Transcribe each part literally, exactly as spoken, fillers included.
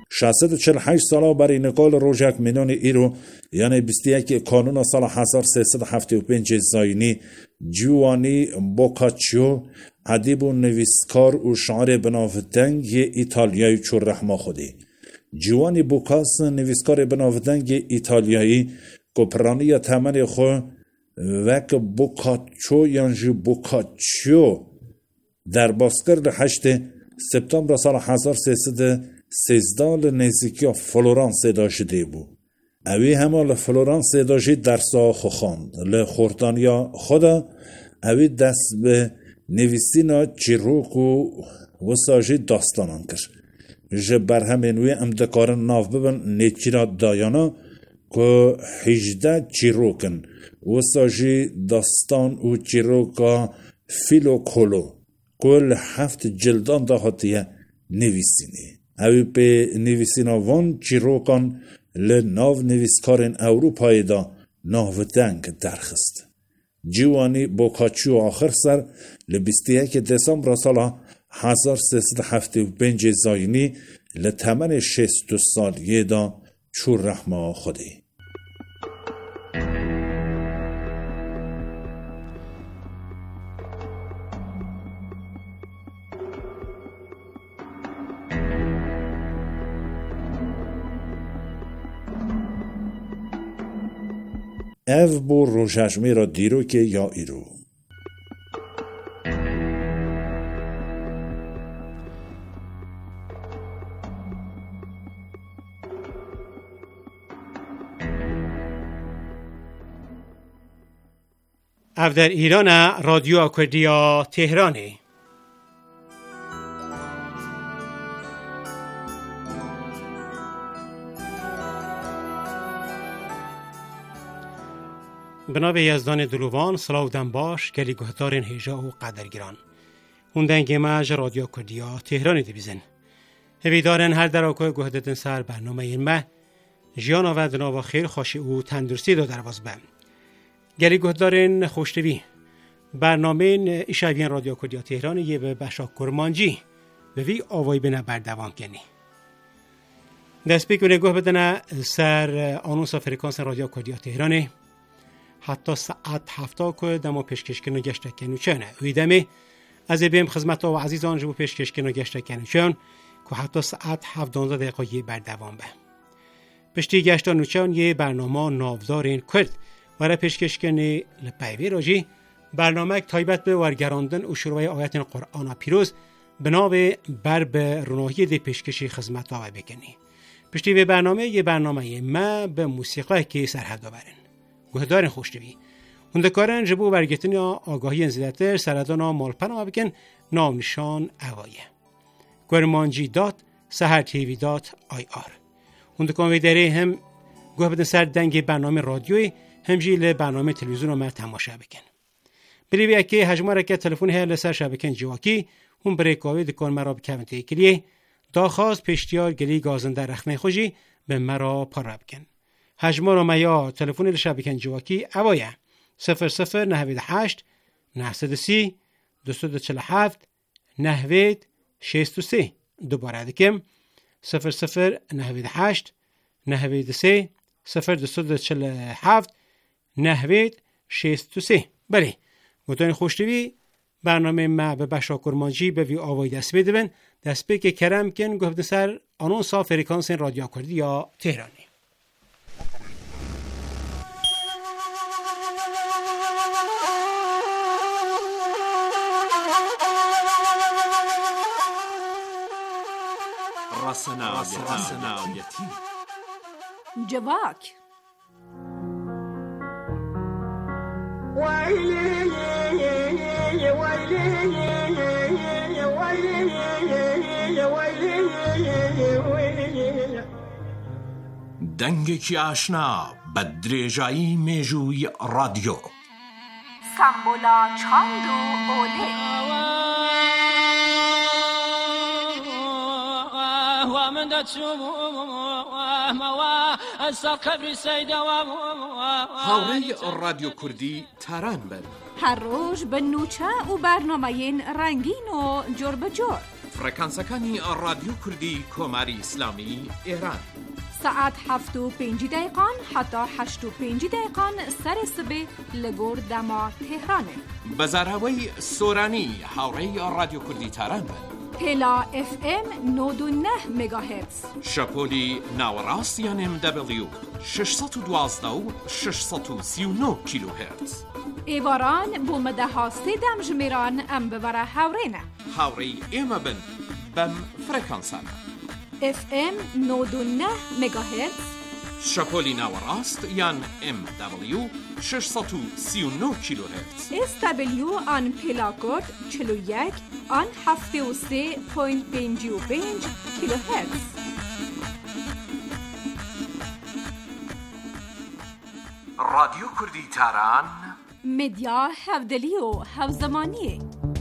ششصد و چهل و هشت ساله برای نقال روژک مینون ایرو یعنی بیست و یک کانون سال هزار و سیصد و هفتاد و پنج زاینی جوانی بوکاچیو ادیب و نویسکار و شاعر بناودنگ ایتالیایی چور رحمه خودی. جوانی بوکاس نویسکار بناودنگ ایتالیایی گپرانی تمن خو وک بوکاچو یانجی بوکاچیو در باسکر هشت سپتامبر سال هزار و سیصد و سیزده نزدیکی فلورانس داشته بود. اوی همه فلورانس داشته درسا خو خواند. لخوردانیا خدا اوی دست به نویسینا چیروک و وساجی داستانان کرد. جه برهمین وی امدکارن ناف ببن نیچینا دایانا که هجده چیروکن وساجی داستان و چیروکا فیلو کولو کل هفت جلدان داختیه نویسینی. اوی به نویسینا وان چیروکان لناو نویسکارن اروپای دا ناودنگ درخست. جوانی بوکاچیو آخر سر لبیست و یک دسامبر سال هزار و سیصد و هفتاد و پنج زاینی لتمن شصت و سالیه دا چور رحمه خودی. او بو روششمی را دیرو که یا ایرو. او در ایران رادیو آکوردیا تهرانی. بنابه یزدان دلوان سلاو دنباش گلی گهدارین هیجا و قدرگیران هوندنگی مج رادیو کردیا تهرانی دی بیزن هویدارن هر در آکوی گهدتن سر برنامه این مه جیان آوردنا و خیر خوشی و تندرستی دو درواز بم گلی گهدارین خوشتوی برنامه ایشاوین رادیو کردیا تهرانی یه به بشا کرمانجی به وی آوای بنا بردوام کنی دست بکنه گوه بدنه سر آنونس فریکانس رادیو کردیا تهرانی حتی ساعت هفته که دما پیشکش کنو گشته کنو چونه ویدمی از بیم خدمت و عزیزان جو پیشکش کنو گشته کنو چون که حتی ساعت هفده دقیقه بر دوام به پشتی گشته نوچون یه برنامه نافدارین کرد و را پیشکش کنی لپیوی راجی برنامه تایبت به ورگراندن و شروع آیت قرآن پیروز بناو بر به روناهی دی پیشکشی خدمت و بکنی پشتی به برنامه یه برنامه ما به موسیقی که سرحد دارن گهدارین خوشتوی هندکارن جبو برگتن یا آگاهی انزیدتر سردانا مالپنا بکن نام نشان اوایه گرمانجی دات سهر تیوی دات آی آر هندکان ویدره هم گوه بدن سر دنگ برنامه رادیوی همجیل برنامه تلویزیون ما تماشا بکن بری بیا که هجماره که تلفن هر لسر شبکن جواکی هم بریکاوی دکان مرا بکمنته کلیه داخواست پشتیار گلی گازن در رخنه خوشی به مرا پارا بکن هجمار و میا تلفن شبکن جواکی اوایه صفر صفر نهوید هشت نهصد سی دوصد چهل و هفت نهوید شصت و سه دوباره دکم صفر صفر نهوید هشت نهوید سی صفر دوصد چهل و هفت نهوید شصت و سه بله گوتان خوشتوی برنامه ما به بشا کرمانجی به وی آوای دست بدبن دست به که کرم کن گفت سر آنونسا فریکانس رادیو کردیا تهرانی رسنایتی جواک دنگێکی ئاشنا بە درێژایی مێژووی رادیۆ سامبولا چاند و ئۆلێ هاوڕێی رادیۆ کوردی تاران بن هر روز به نوچه و برنامه‌ین رنگین و جور به جور فرکانسەکانی رادیو کوردی کۆماری ئیسلامی ئێران. ساعت هفت و پنج دقیقان حتی هشت و پنج دقیقان سر سبه لگور دما تهرانه. بەزاراوەی سۆرانی هاوڕێی رادیو کوردی تاران بن. پلا اف ام نود و نه مگاهرتز. شپۆلی ناوەڕاست یان ام دبلیو ششصد و دوازده و ششصد و سی و نه کیلوهرتز. ایواران بو مدەها سێدەم ژمێران ئەم ببەرە هاوڕێنە. هاوڕێی ئێمە بن بەم فرەکانسانە. اف ام نود و نه مگاهرتز. شپۆلی ناوەڕاست یان ام دبلیو ششصد و سی و نه کیلوهرتز. اس دبلیو آن پلاکورد چهل و یک آن هفتاد و سه و پنجاه و پنج کیلوهرتز. رادیو کوردی تاران مدیا هەفدەلی و هەوزەمانیە.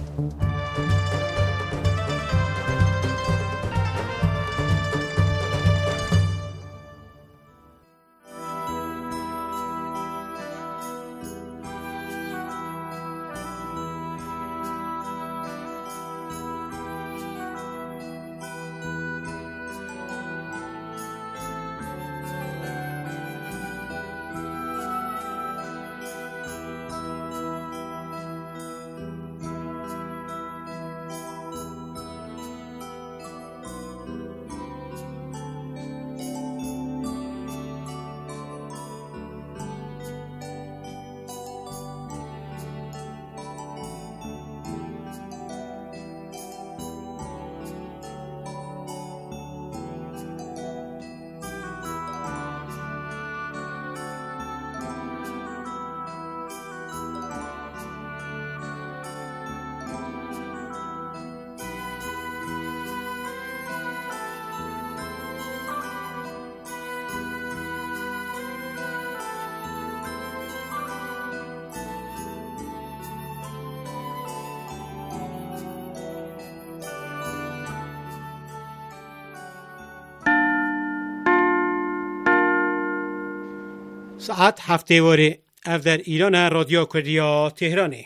ساعت هفته واره اف در ایران رادیو کردیا تهرانه.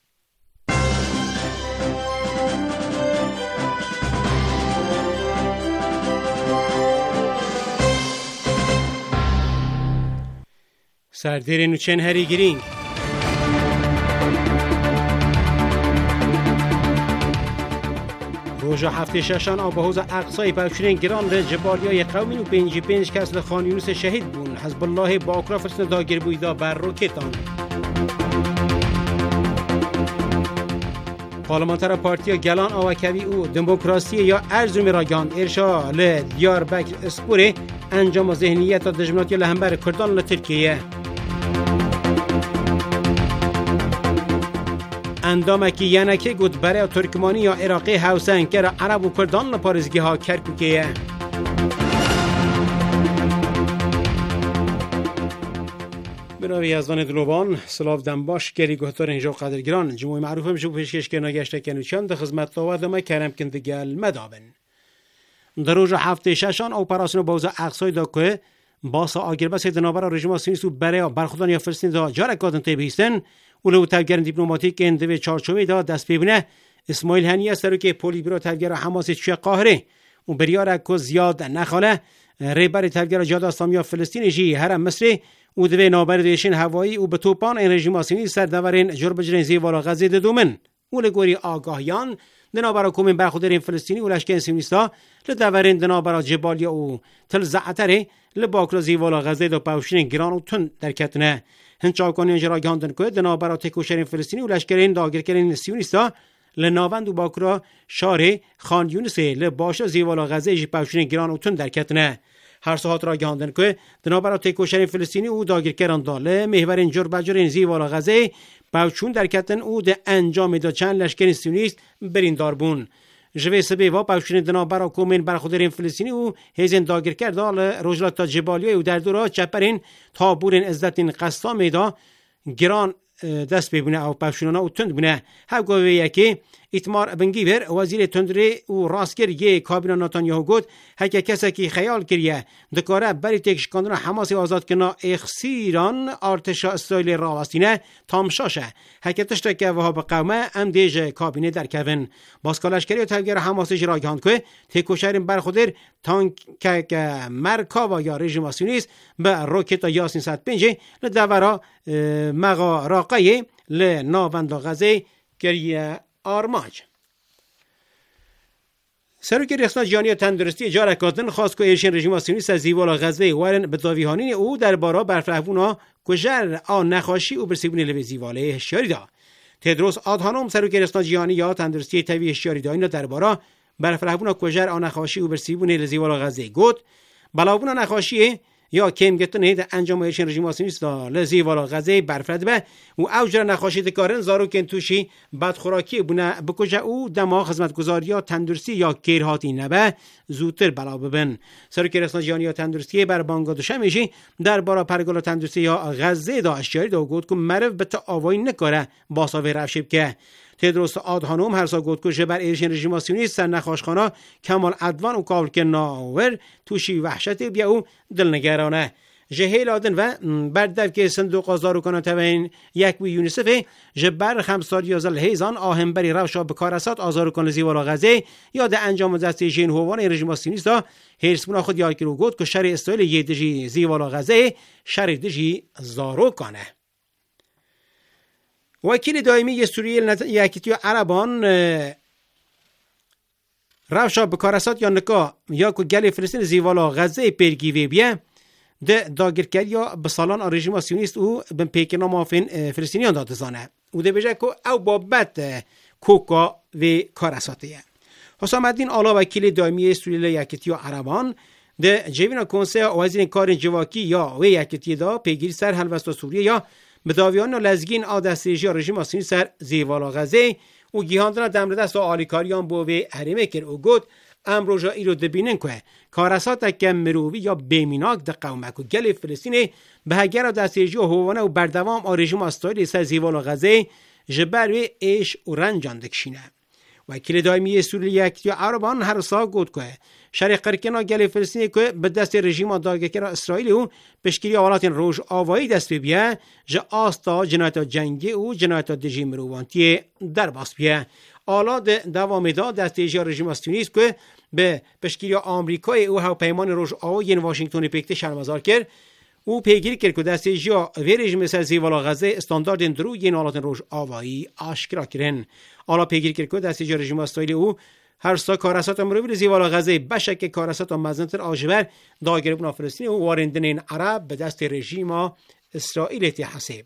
سردیر نوچن هری گرینگ روژا هفته ششان آب حوض اقصای پوشیدن گران ر جبالیای قومی و پنجی پنج کس لخان یونس شهید بون. حزب الله با اکرا فرسن داگر بویدا بر روکتان. پارلمانتر پارتیا گلان آوکوی او دموکراسی یا ارزومی راگان ارشا ل دیار بکر اسپوره انجام ذهنیت دجمناتی لهمبر کردان لترکیه. اندامه که ینکه گود برای ترکمانی یا عراقی حوسن که را عرب و کردان لپارزگی ها کرکوکیه. بنابی یزدان دلوبان سلاف دنباش گری گهتار اینجا قدرگران جمعی معروف میشه پیشکش که نگشته کنوچان ده خدمت داود ما کرم کندگل مدابن. در روز هفته ششان اپراسیون باوزا اقصای دا که باسا آگربس دنابرا رژیم سیونیست برای برخودان یا فلسطین دا جارکاتن تبهیستن ولو تفگر دیپلماتیک اندوه چارچوبی دا دست ببینه. اسماعیل هنیه سرو که پولی بیرو تفگر حماس چوی قاهره و بریاره که زیاد نخاله ریبر تفگر جاد اسلامی فلسطین جی هرم مصری و دوی نابردشین هوایی و به توپان این رژیم سیونیست سردورین جربجرین زیوالا غزه دومن و لگوری آگاهیان دنابرا کومین برخودرین فلسطینی و لشکن سیونیستا لدورین دنابرا جبالیا و تل زعتره لباکرا زیوالا غزه دو پوشین گران و تن درکتنه. هنچاکانی جرا گاندن که دنابرا تکوشرین فلسطینی و لشکرین داگرکرین سیونیستا لناوند و باکرا شار خان یونس لباشا زیوالا غزه جی پوشین گران و تن درکتنه. هر ساعت را گاندن که دنابرا تکوشرین فلسطینی و داگرکران داله محورین جربجرین زیوالا غزه پوچون درکتن او ده انجام دا چند لشکرین سیونیست برین داربون. جوی سبی و پوشین دنابرا کومین برخودرین فلسطینی و هیزن داگر کردال روجلات تا جبالیای و در دورا چپرین تابورین عزتین قسطا میدا گران دست ببینه او پوشینانا و تند بینه. هف گوه یکی ایتمار بنگیور وزیر تندری و راستگری کابینه نتانیاهو گفت هک کسی که خیال کریه دکاره بری تکشکاندن حماس آزاد کنا اخسیران ارتش اسرائیل راوستینه تامشاشه هک تشتکه و به قومه ام دیج کابینه در کون باسکالشکری و تلگر حماس جراگان که تکوشرین برخودر تانک که مرکاوا یا رژیم سیونیست به روکت یاسین صد و پنج لدورا مغا راقی لناوند غزه گریه آرماج سروکی رخصت جانی تندرستی جاره کردن خاص که ایشین رژیم سیونیست از زیوالا غزه وارن به داویهانین او در بارا برفرهبونا کجر آن نخاشی او برسیبونی لوی زیواله هشیاری دا تدروس آدهانوم سروکی رخصت جانی یا تندرستی تاوی هشیاری دا این در بارا برفرهبونا کجر آن نخاشی او برسیبونی لزیوالا غزه گود بلاوبونا نخاشی یا کم گتنه ده انجام ایشین رژیم سیونیست لزی والا غزه برفرد به و اوجر نخاشید کارن زارو کن توشی بد خوراکی بونه بکجه او دما خدمتگزاری یا تندرستی یا کیرهاتی نبه زودتر بلا ببن سرکی رسنا جانی یا تندرستی بر بانگادوشه میشی در بارا پرگالا تندرستی یا غزه دا اشیاری دا گود که مرف به تا آوایی نکاره باساوی رفشیب که تدروس آدهانوم هر سا گفت که جبر ایشین رژیم سیونیست سر نخاشخانه کمال ادوان و کابل که ناور توشی وحشت بیا او دلنگرانه جهیل آدن و بردف که صندوق آزارو کنه تبین یک وی یونیسف جبر خمسال یازل هیزان آهم بری روشا بکارسات آزارو کنه زیوالا غزه یا ده انجام دستی جین هوان رژیم سیونیست ها هیرسپونا خود یاد کرو گفت که شر استایل یه دجی زیوالا غزه شر دجی زارو کنه وکیل دائمی سوریه یکیتی عربان روشا بکارسات یا نکا یا که گل فلسطین زیوالا غزه پیرگیوی بیه ده داگرکر یا بسالان رژیم سیونیست او بن پیکنا مافین فلسطینیان دادزانه او ده بجه که او بابت کوکا و کارساتیه حسام الدین آلا وکیل دائمی سوریه یکیتی عربان ده جوینا کنسه وزیر کار جواکی یا و یکیتی دا پیگیری سر هلوستا سوریه یا بداویان و لزگین آدستریجی رژیم سیونیست سر زیوالا غزه و گیهاندن دمر دست و آلیکاریان بوی حریمه کر او گود امروژا ای رو دبینن که کارسات که مرووی یا بیمیناک ده قومک و گل فلسطینی به هگر دستریجی و هوانه و بردوام رژیم اسرائیل سر زیوالا غزه جبر و ایش و رنجان دکشینه وکیل دائمی سوریه یکیتی عربان هر سا گفت که شرق قرکنا گل فلسطینی که به دست رژیم داگرکر اسرائیل و پشگیری حالات روز آوایی دست بیه جه آستا جنایت جنگی و جنایت دژی مروانتی در باس بیه آلاد دوام دا دست ایجا رژیم سیونیست که به پشگیری آمریکای او هواپیمان روز آوایی این واشنگتن پیکته شرمزار کرد او پیگیری کرد که دست ایجا و رژیم سر زیوالا غزه استاندارد درو این حالات روز آوایی آشکرا کردن آلا پیگیری کرد که دست ایجا رژیم اسرائیل او هر سا کارسات مروی زیوالا غزه بشک کارسات مزنتر آجبر داگربون فلسطین و وارندن این عرب به دست رژیم اسرائیل تحسب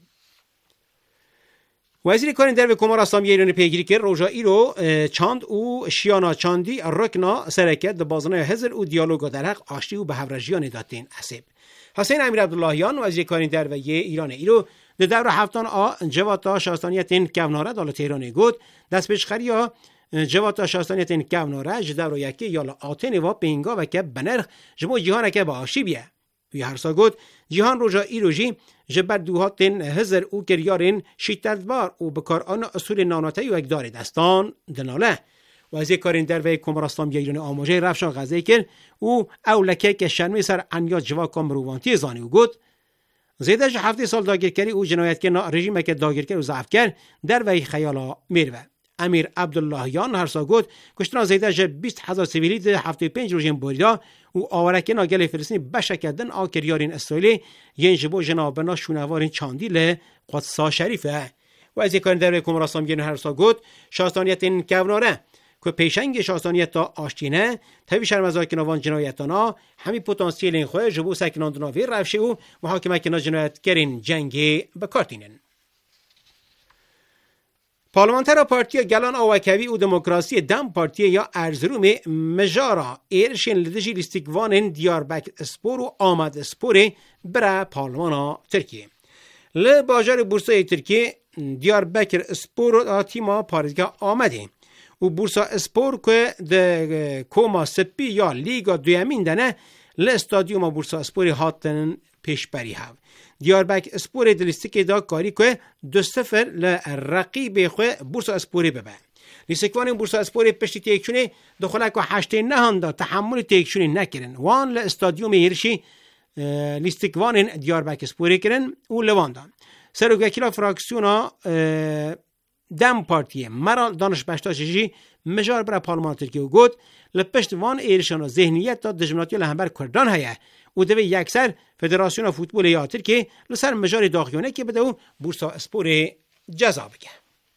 وزیر کار در و کمار اسلامی ایران پیگیری کرد روژایی رو چاند او شیانا چاندی رکنا سرکت د بازنای حزر او دیالوگ در حق آشتی و به هورژیان دادین حسب حسین امیر عبداللهیان وزیر کار در و ایران ایرو در دور هفتان آ جواتا شاستانیت این کوناره دال تهران گود دست پیشخریا جواتا شاستانیت این کوناره جدور یکی یا آتن و پینگا و که بنرخ جمو جهان که با آشی بیه وی هر سا گود جهان روژا ایروژی جبر دوهاتین هزر او کریارین شیطتبار او بکار آن اصول ناناتی و اگدار دستان دناله وزیر کارین در وی کمر اسلامی ایران آموزه رفشان غزه کرد او اولکه که شرمی سر انیا جواکا مروانتی زانی و گود زیده جه هفته سال داگرکری او جنایت که رژیم که داگرکر و ضعف کرد در وی خیالا میروه امیر عبداللهیان هر سا گفت کشتن زیده جه بیست هزار سیویلی ده هفته پنج روزین بریدا و آورکه ناگل فلسطینی بشکدن آکریارین اسرائیلی ین جبو جنابنا شونوارین چاندیل قدسا شریفه و از یکان در کمر اسلامی هر سا گفت شاستانیت این کوناره که پیشنگ شاستانیت تا آشتینه تاوی شرمزای کنوان جنایتانا همی پتانسیل این خواه جبو سکناندنا ویر رفشه و محاکمه کنا جنایتگرین جنگی بکارتینن پارلمانتر پارتی گلان آوکوی و دموکراسی دم پارتی یا ارزروم مجارا ایرشین لدجی لیستیکوانن دیاربکر اسپور و آمد اسپور برای پارلمان ترکیه لباجار بورسای ترکیه دیاربکر اسپور تیما پارزگاه آمده و بورسا اسپور که ده کوما سپی یا لیگا دویمین دنه لاستادیوم بورسا اسپوری هاتن پیشبری هاو دیاربکر اسپور دلیستیک دا کاری که دو سفر لرقیب خو بورسا اسپوری ببه لیسکوان بورسا اسپور پشتی تیکشونه دخله که هشته نهانده تحمل تیکشونه نکرن وان لاستادیوم هیرشی لیستکوان دیاربکر اسپوری کرن او لواندان سروکیلا فراکسیونا دم پارتیه مرا دانش بشتاشی مجار برای پارلمان ترکیه و گفت لپشت وان ایرشان و ذهنیت تا دجمناتی لهمبر کردان هیا و دوی یکسر فدراسیون فوتبال یا ترکیه لسر مجار داخلیونه که بده و بورسا اسپور جزا بگه.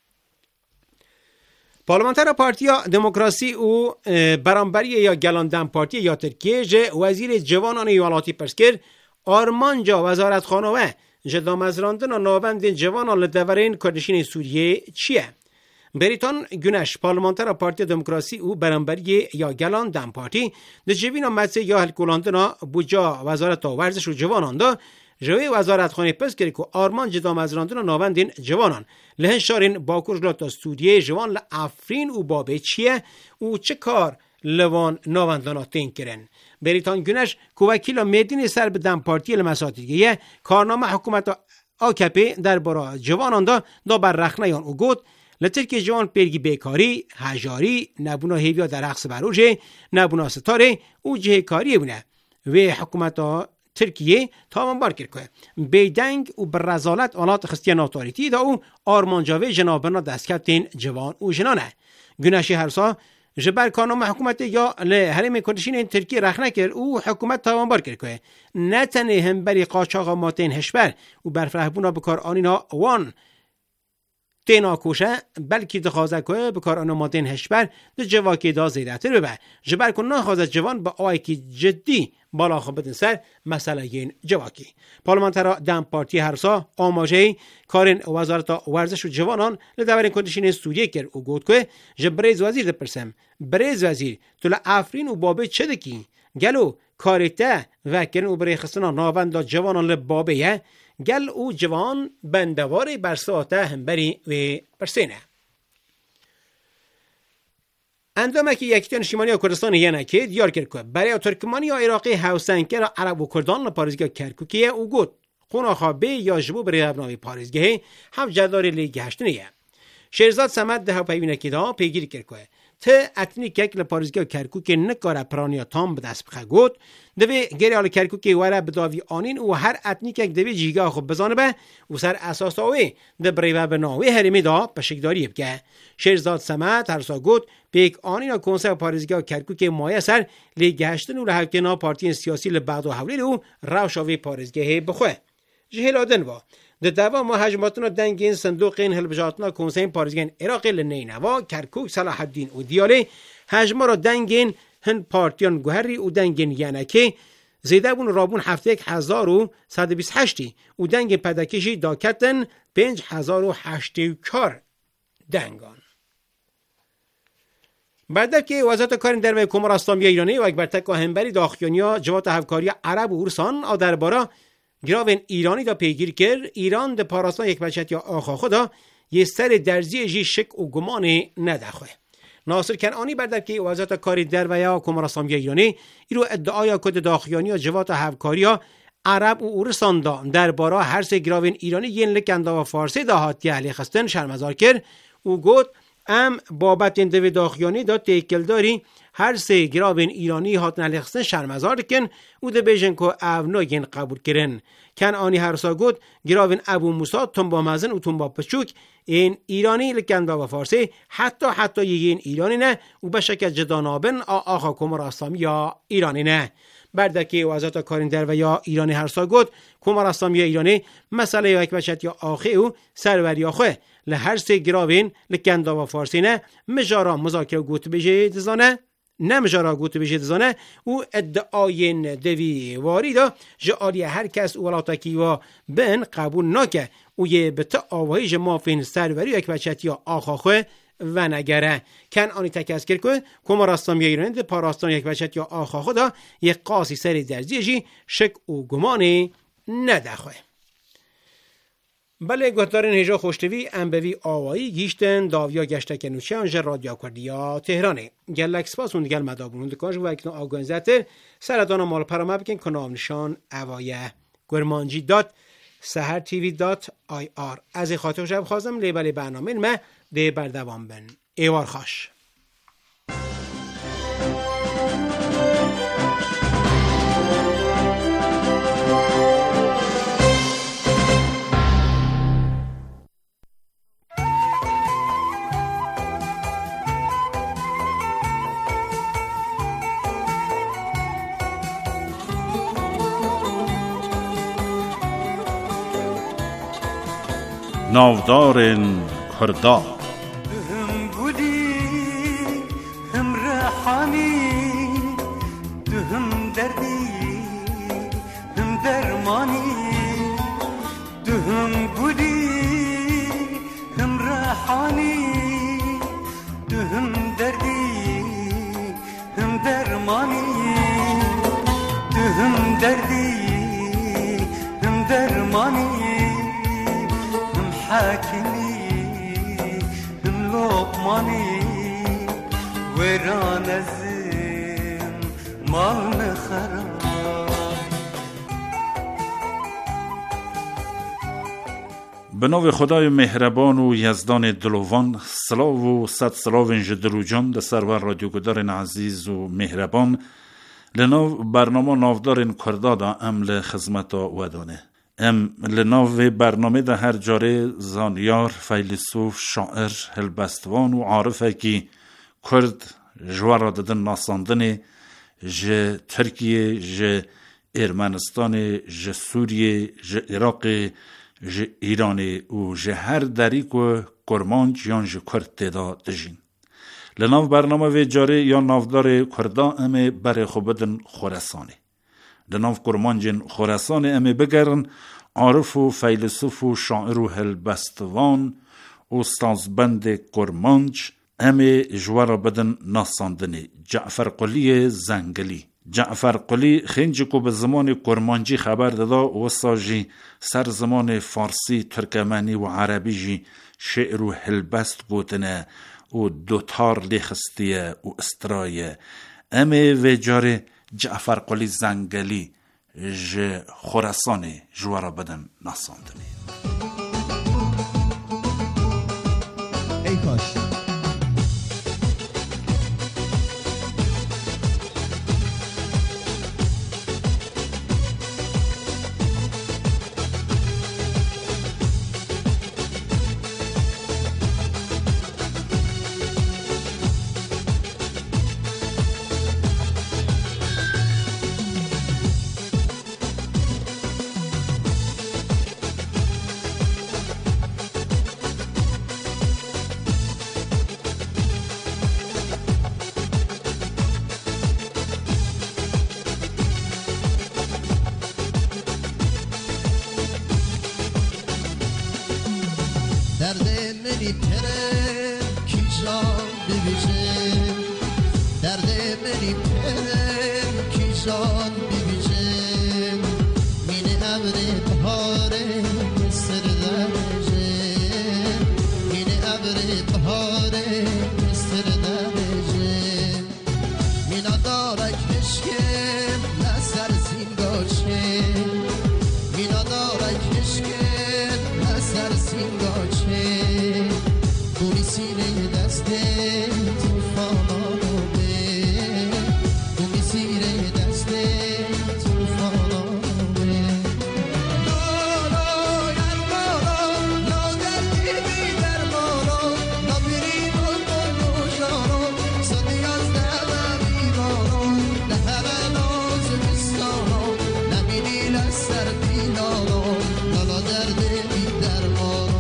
پارلمانتر پارتیا دموکراسی و برانبری یا گلان دم پارتی یا ترکیه جه وزیر جوانان ایوالاتی پرسکر آرمان جا وزارت خانوه جدا مزراندن و ناوند جوانان لدورین کردشین سوریه چیه؟ بریتان گونش پارلمانتر پارتی دموکراسی و برانبری یا گلان دم پارتی ده جوینا مدسه یا هلکولاندنا بوجا وزارت ورزش و جوانان دا جوی وزارت خانه پس کرد که آرمان جدا مزراندن و ناوندین جوانان لهن شارین باکوش تا سوریه جوان لافرین و بابه چیه و چه کار لوان ناوندانا تین کرن. بریتان گونش که وکیل میدین سر به دم پارتی لمساتیگیه کارنامه حکومت آکپی در برا جوانان دا دا بر رخنیان و گود لترکی جوان پیرگی بیکاری، هجاری، نبونا هیویا در رقص بروجه، نبونا ستاره و جه کاری بونه و حکومت ترکیه تمام بار کرد بیدنگ و برزالت آلات خستیان اتوریتی دا او آرمانجاوی جنابنا دست کتین جوان و جنانه گونشی هرسا جبر کانون حکومت یا لحرم کردشین ترکیه رخنه کرد او حکومت تمام بار کرد نه تنه هم بری قاچاق ماتین هشبر و برفرهبونا بکار آنینا وان تینا کوشه بلکه دخوازه که بکار آنو ماتین هشبر ده جواکی دا زیده تر ببه جبر کن نخوازه جوان با آئی که جدی بالا خوبتن سر مسئله این جواکی. پارلمانتر دم پارتی هرسا آماجه کارین وزارت ورزش و جوانان لدورین کندشین سوریه کرد و گفت که جبریز وزیر دپرسم بریز وزیر تو لافرین و بابه چه دکی گلو کاریته و کرن و برای خستنا ناوند جوانان لبابه یه گل او جوان بندوار برساته هم بری و برسینه. اندامه که یکیتان شمالی و کردستان یه نکه دیار کرد که برای ترکمانی و عراقی حوسنکر عرب و کردان لپارزگاه کرکوکیه او گود خونه خوابه یا جبو برای ابناوی پارزگاه هم جدار لیگ هشتنیه. شیرزاد سمت ده ها پیوینه که دا پیگیر کرد که ته اتنی کک لپارزگاه کرکوک نکاره پرانیا تام به دست بخه گود دوی گری آل کرکوکی وره بداوی آنین و هر اتنی کک دوی جیگاه خوب بزانه به و سر اساس آوی ده بریوه بناوی هرمی دا پشکداری بگه. شیرزاد سمت هرسا گود پیک آنین و کنسر پارزگاه کرکوک مایه سر لیگهشتن و لحکینا پارتی سیاسی لبعد و حولی رو روشاوی پارزگاه بخواه. جهل آدن با ده دوا مهاجماتنا دنگین صندوق این هلبجاتنا کنسین پارزگین عراقی لنینوا کرکوک صلاح الدین و دیاله هجما را دنگین هن پارتیان گوهری و دنگین یعنی زیده بون رابون هفته یک هزار و صد و بیست هشتی و دنگین پدکشی داکتن پنج هزار و هشتی و چار دنگان. بعد که وزارت کارین در وی کمر اسلامی ایرانی و اکبرتک و همبری داخیانیا جوات هفکاری عرب و ارسان و درباره گراوین ایرانی دا پیگیر کرد ایران ده پاراستان یک بچت یا آخا خدا یه سر درزی جی شک و گمان ندخواه. ناصر کنعانی بردر که وزارت کاری در و یا کمر اسلامی ایرانی ایرو ادعای کد داخیانی و جوات هفکاری عرب و ارسان دا درباره هر سه گراوین ایرانی ین لکندا و فارسی دا هاتی اهلی خستن شرمزار کرد و گفت ام بابت این دوی داخیانی دا تیکل داری هر سه گراوین ایرانی هاتن اهلی خستن شرمزار کن و ده بیشن که اونا ین قبول کرن. کنعانی هرسا گفت گراوین ابو موسی تنبا مزن و تنبا پچوک این ایرانی لکندا و فارسی حتی حتی یین ایرانی نه و به شکل جدانابن آخا کمر اسلامی یا ایرانی نه. بردکی وزارت کارین در و یا ایرانی هرسا گفت کمر اسلامی ایرانی مسئله یک بچت یا آخه او سروری آخه لهر سه گراوین لکندا و فارسی نه مجارا مذاکره گوت بشه دزانه نه مجارا گوت بشه دزانه و ادعای دوی واریدا جعالی هر کس ولاتکی و بن قبول نکه و یه بتا آوهی جمافین سروری یک بچت یا آخه و نگره. کنعانی تکس کرد که کمر اسلامی ایرانی ده پاراستان یک بچت یا آخا خدا یک قاسی سر درزیجی شک و گمانی ندخواه. بله گهدارین هجا خوشتوی انبوی آوایی گیشتن داویا گشتک نوچه انجا رادیا کردیا تهرانه. گلک سپاس اون دیگل مدابونون دکاش و اکنو آگوین زیتر سردانا مال پرامه بکن کنام نشان اوایه گرمانجی دات سهر تیوی دات آی آر از خاطر شب خوازم لیبل برنامه ما ده بردوام بن. ایوار خاش. ناودارن کردا هم گلی هم ریحانی هم دردی هم درمانی هم گلی هم ریحانی هم دردی هم درمانی هم دردی هم درمانی حاكمي هم لقماني ويران الزين مال خراب. به نام خدای مهربان و یزدان دلوان، سلاو و صد سلاوین جدلو جان ده سرور رادیو گدارن عزیز و مهربان لناو برنامه نافدارن کردا دا عمل خدمتا ودانه. ام لناو برنامه ده هر جاره زانیار، فیلسوف، شاعر، هلبستوان و عارفه که کرد جوارا دادن ناساندن جه ترکیه، جه ارمنستان، جه سوریه، جه عراق، جه ایران و جه هر دری که کرمانج یان جه کرد تدا دجین. لناو برنامه و جاره یا نافدار کردا امه بر خوبدن خورسانه. لناو کرمانجن خورسانه امه بگرن عارف و فیلسوف و شاعر و هلبستوان استازبند کرمانج امه جوارا بدن ناساندنه جعفر قلی زنگلی. جعفر قلی خنجی که به زمان کرمانجی خبر دادا و ساجی سر زمان فارسی، ترکمانی و عربی جی شعر و هلبست گوتنه و دوتار لیخستیه و استرایه. امه و جاره جعفر قلی زنگلی ج خراسان جوارا بدن ناساندنی. ای کاش درد منی پرم کی جان ببیجه درد منی پرم کی جان ببیجه مین امر بهاره سر درجه مین امر بهاره سر درجه مین دارک هشکم نسر سینگاشه مین دارک هشکم نسر سینگاشه دوری سینه دسته توفانانو به دوری سینه دسته توفانانو به لا لا گر مارا لا دردی بی در مارا لا بری بلبل نوشارا صدی از دهم بیمارا نه همه ناز بستانا نمینی لسر بینانا لا دردی بی در مارا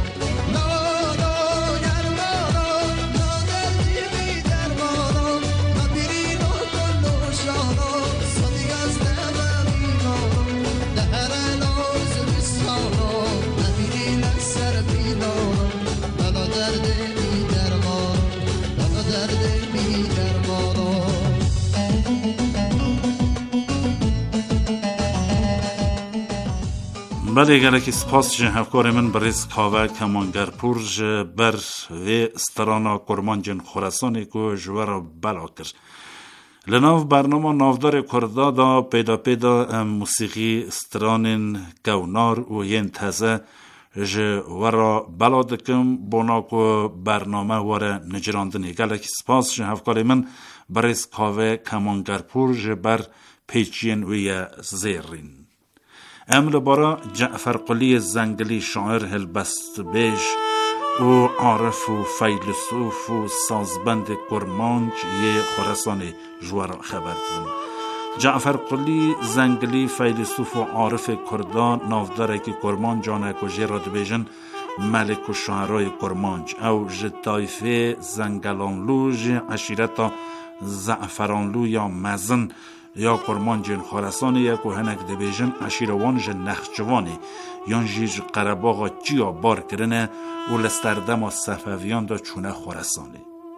بله گلکی سپاس جن هفکار من بریز کاوه کمانگر پورج بر و استرانا کرمانجن خورسانی که جوار بلا کر لناو برنامه نافدار کردا دا پیدا پیدا موسیقی استرانین گونار و ین تازه ج ورا بلادکم بوناکو برنامه وره نجراندنی گلک سپاس ج هفکار من برس کاوه کمانگرپور ج بر پیچین وی زیرین. امل بارا جعفر قلی زنگلی شاعر هلبست بیش و عارف و فیلسوف و سازبند کرمانج یه خراسان جوار خبر دن. جعفر قلی زنگلی فیلسوف و عارف کردان نافداره که کرمانج آنک و جیراد بیجن ملک و شعرهای کرمانج او جتایفه زنگلانلو ج عشیرتا زعفرانلو یا مزن یا کرمانج خراسان یک و هنک دبیجن عشیروان ج نخجوانی یان جیج قرباغا چیا بار کرنه و لستردم و صفویان دا چونه خراسانی.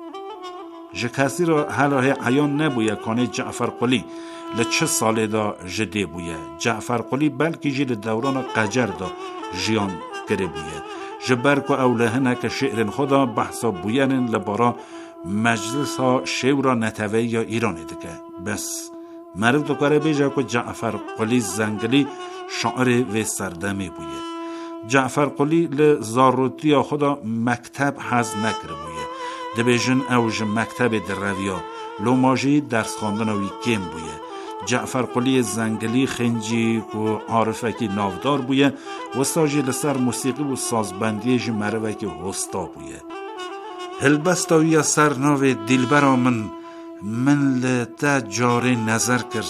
ج کسی را حلاهی عیان نبویه کانه جعفر قلی لچه ساله دا جده بویه. جعفر قلی بلکی جی دوران قجر دا جیان کرده بویه. جبرکو اولهنه که شعر خدا بحثا بویرن لبارا مجلس ها شعر نتوی یا ایرانی دکه. بس مرد دکاره بیجه که جعفر قلی زنگلی شاعر و سردمی بویه. جعفر قلی لزاروتی خدا مکتب حز نکره بویه. دبیجن اوج مکتب در رویا لوماجی درس خواندن وی کم بویه. جعفر قلی زنگلی خنجی و عارفکی نافدار بویه و ساجی لسر موسیقی و سازبندی جی مروکی هستا بویه. هلبستاوی سر ناو دلبرا من من لتا جاری نظر کرد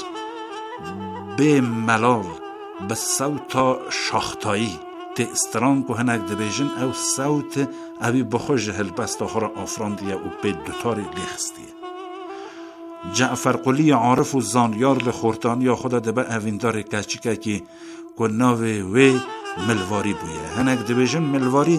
به ملال به صوت شاختایی تی استران که هنک دبیجن او صوت اوی بخوش هلبستا خورا آفراندیه و به دوتاری لیخستیه. جعفر قلی عارف و زانیار لخورتانی خدا دبه اویندار کچیکه که که ناوی وی ملواری بویه. هنک دبیجن ملواری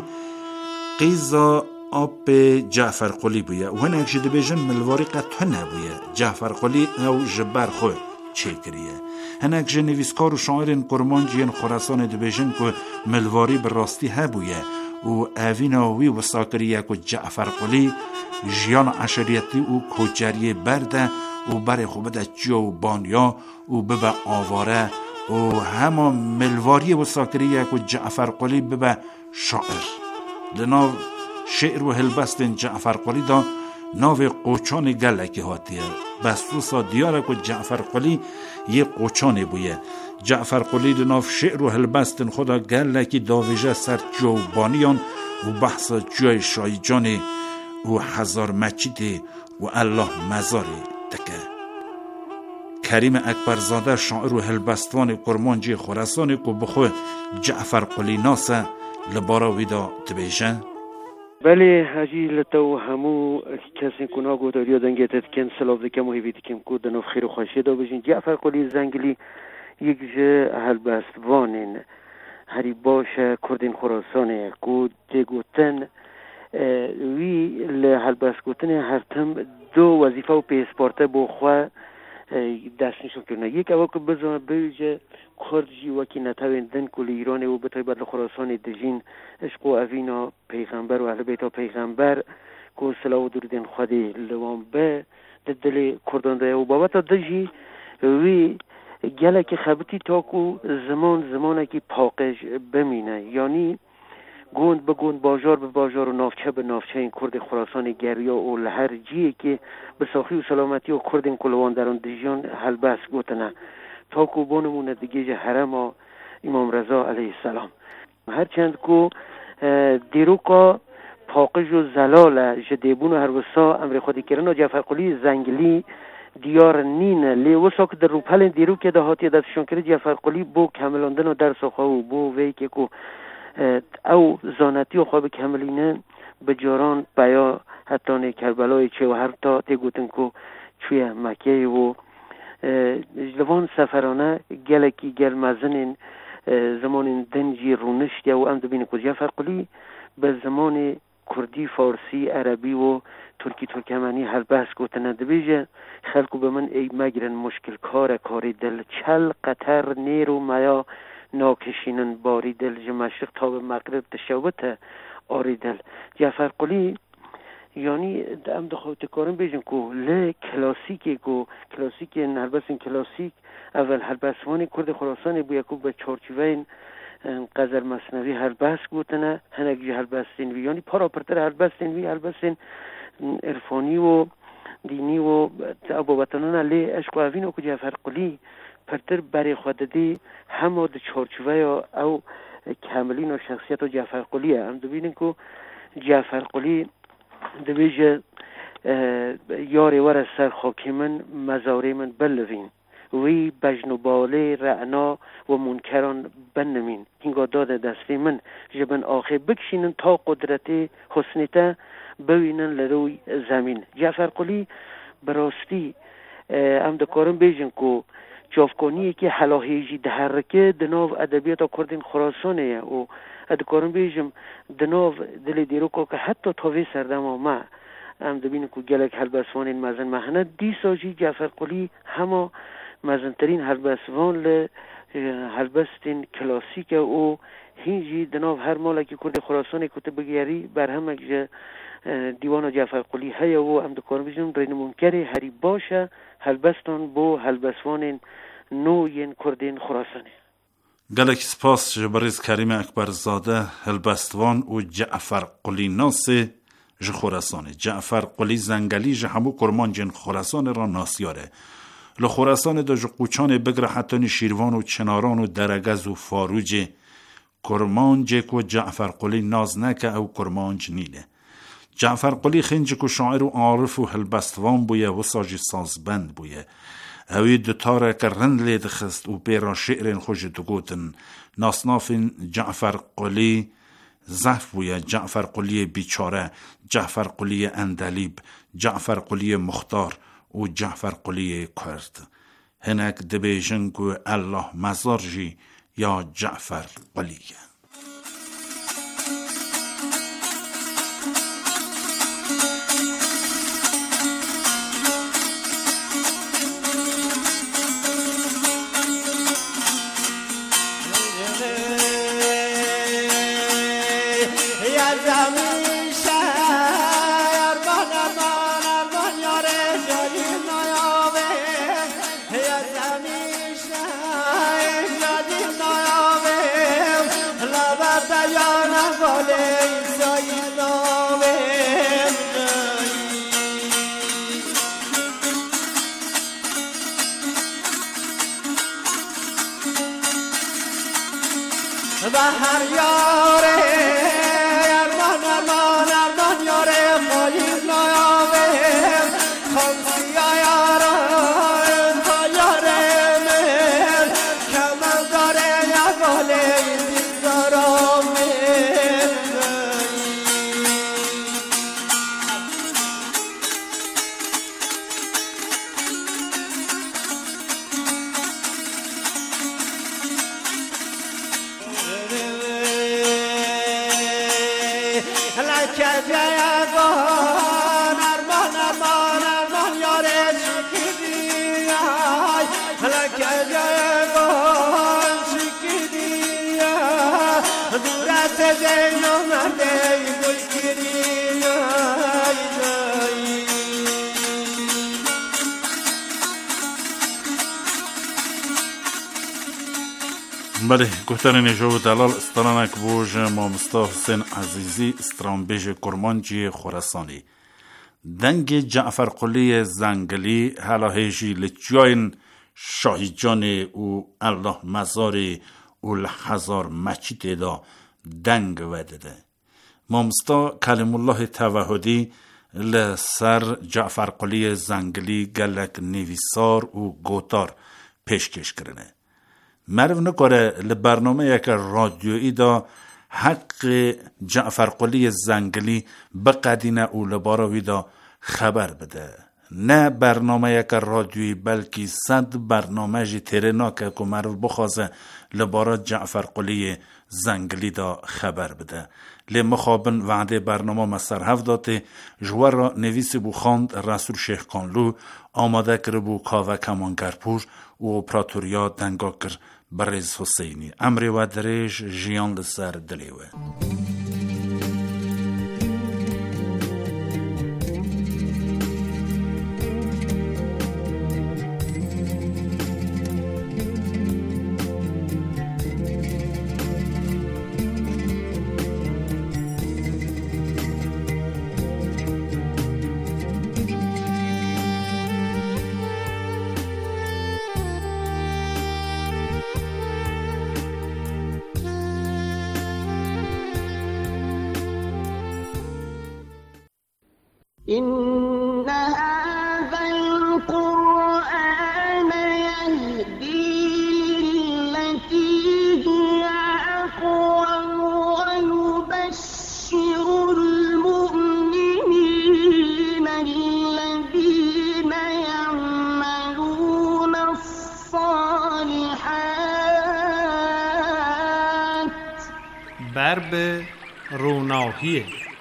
قیزا آب جعفر قلی بویه و هنک جده بیجن ملواری قطعه نبویه. جعفر قلی او جبر خوی چه کریه. هنک جه نویسکار و شاعرین کرمانجین خراسان دو بیجن که ملواری بر راستی هبویه و اویناوی و ساکریه که جعفر قلی جیان عشریتی و کجریه برده و بر خوبه جو و بانیا و ببه آواره و همه ملواری و ساکریه که جعفر قلی ببه شاعر. لناو شعر و هلبستن جعفر قلی دا ناو قوچان گلکی هاتیه. بسوسا دیاره که جعفر قلی یه قوچانه بویه. جعفر قلی دا ناو شعر و هلبستن خدا گلکی داویجه سر جوبانیان و بحث جای شایجانه و هزار مچیده و الله مزاره دکه. کریم اکبرزاده شاعر و هلبستوان کرمانجی خراسانی که بخواه جعفر قلی ناسه لبارا ویدا تبیشه. بله هجی لتو همو کسی کنا گوداریا دنگتت کن سلاف دکم و هیویدی کم کود دنو خیر و خوشی دا بجین. جعفر قلی زنگلی یک جه هلبستوانین هری باشه کردین خراسانه کود دگوتن وی لهلبست گوتن هر تم دو وظیفه و پیسپارته بو خواه دست نشون کرنه. یک اول که بزن بیجه کردجی وکی نتوین دن کل ایرانه و بطای بدل خراسان دجین عشق و اوینا پیغمبر و اهل بیتا پیغمبر که سلاو و دوردین خودی لوان به دل کردان ده و بابتا دجی وی گله که خبتی تاکو زمان زمانه که پاقش بمینه یعنی گوند به گوند بازار به بازار و نافچه به نافچه این کرد خراسان گریا و لهر جیه که به ساخی و سلامتی و کرد این کلوان دران دیجان هلبس گوتنه تا کو بونمونه دیگه جه حرم و امام رضا علیه السلام هرچند کو دیروکا پاقش و زلال جدیبون و هر وسا امر خودی کرن و جعفر قلی زنگلی دیار نین لی وسا که در روپل دیرو که دهاتی دستشون کرد جعفر قلی بو کملاندن و در سخوا و بو وی که کو او زانتی و خواب کملینه به جاران بیا حتی نه کربلای چه و هر تا تگوتن کو چوی مکه و لوان سفرانه گلکی گل مزنین زمان دنجی رونشتی و ام دبین کو جعفر قلی به زمان کردی فارسی عربی و ترکی ترکمنی هر بحث گوتن دبیجه خلقو به من ای مگرن مشکل کار کاری دل چل قطر نیرو میا ناکشینن باری دل جمشق تا به مغرب تشوبت آری دل جعفر قلی یعنی ام دخوت کارم بیجن کو ل کلاسیکی کو کلاسیک هربسین کلاسیک اول هربسوانی کرد خراسانی بویا کو به چارچوبین قذر مصنوی هلبست گوتنه هنگ جه هلبستین وی یعنی پارا پرتر هلبستین وی هلبستین عرفانی و دینی و ابو وطنان لی عشق و اوینو که جعفر قلی پرتر برای خود دی همه د چارچوبه یا او کاملین و شخصیت و جعفر قلیه. هم دو بینیم که جعفر قلی دویجه یاری ور سر خاکی من مزاره من بلوین وی بجن و باله رعنا و منکران بنمین هنگا داد دستی من جبن آخه بکشینن تا قدرت حسنیته بوینن لروی زمین. جعفر قلی براستی هم دکارم بیجن که جافکانی که حلاهیجی دهرکه دناو ادبیات کردین خراسانه و دکارم بیجم دناو دل دیروکا که حتی تاوی سردم آمه هم دبینه که گلک هلبسوان این مزن مهنه دی ساجی جعفر قلی همه مزنترین هلبسوان ل هلبستین کلاسیک او هینجی دناو هر مالا که کرد خراسان کتب بگیری بر همه دیوان جعفر قلی هیا و هم دکارم بیجم رین منکری هری باشه هلبستان بو هلبسوان نوین کردین خراسانه. گلک سپاس جبریز کریم اکبرزاده هلبستوان و جعفر قلی ناسه ج خراسانه. جعفر قلی زنگلی ج همو کرمان جن خراسان را ناسیاره ل خراسان دا ج قوچان بگره حتی شیروان و چناران و درگز و فاروج کرمانج کو جعفر قلی ناز نکه او کرمانج نیله. جعفر قلی خنج کو شاعر و عارف و هلبستوان بویه و ساج سازبند بویه اوی دوتاره که رند لید خست و بیرا شعرین خوش دگوتن ناسنافین جعفر قلی زف بویه جعفر قلی بیچاره جعفر قلی اندلیب جعفر قلی مختار و جعفر قلی کرد هنک دبیجن که الله مزار جی یا جعفر قلیه. بهر یاره ارمان ارمان ارمان یاره خواهیم نیامه خمسی یاره تا یاره من کمال داره یقاله دید دارم بله گفتن نجو دلال استرانک بوج مامستا حسین عزیزی استرانبیج کرمانجی خراسانی دنگ جعفر قلی زنگلی حالا هیجی لجاین شاهی جان او الله مزاری او الحزار مچید دا دنگ ودده مامستا کلم الله توحدی لسر جعفر قلی زنگلی گلک نویسار و گوتار پیشکش کرنه مرو نکاره لبرنامه یک رادیویی دا حق جعفر قلی زنگلی بقدینه او لباروی دا خبر بده نه برنامه یک رادیویی بلکه صد برنامه جی ترنا که که مرو بخوازه لبارا جعفر قلی زنگلی دا خبر بده لی مخابن وعده برنامه مسر هفداته جوار را نویس بو خاند رسول شیخ کانلو آماده کر بو کاوه کمانگرپور و اپراتوریا دنگا کر بریز حسینی امری و دریج جیان لسر دلیوه إن هذا القرآن يهدي للتي هي أقوم ويبشر المؤمنين الذين يعملون الصالحات برب روناهیه.